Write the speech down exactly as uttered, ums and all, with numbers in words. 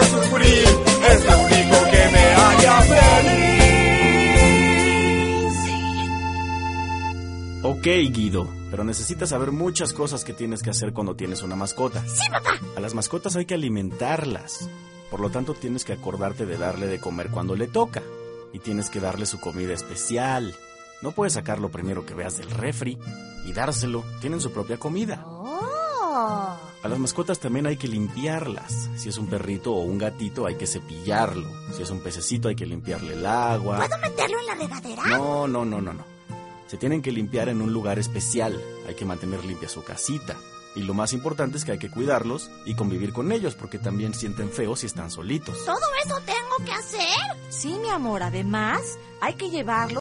sufrir, es lo único que me haría feliz. Ok, Guido, pero necesitas saber muchas cosas que tienes que hacer cuando tienes una mascota. ¡Sí, papá! A las mascotas hay que alimentarlas. Por lo tanto, tienes que acordarte de darle de comer cuando le toca. Y tienes que darle su comida especial. No puedes sacarlo primero que veas del refri y dárselo. Tienen su propia comida. ¡Oh! A las mascotas también hay que limpiarlas. Si es un perrito o un gatito, hay que cepillarlo. Si es un pececito, hay que limpiarle el agua. ¿Puedo meterlo en la regadera? No, no, no, no, no. Se tienen que limpiar en un lugar especial. Hay que mantener limpia su casita. Y lo más importante es que hay que cuidarlos y convivir con ellos, porque también sienten feo si están solitos. ¿Todo eso tengo que hacer? Sí, mi amor, además hay que llevarlo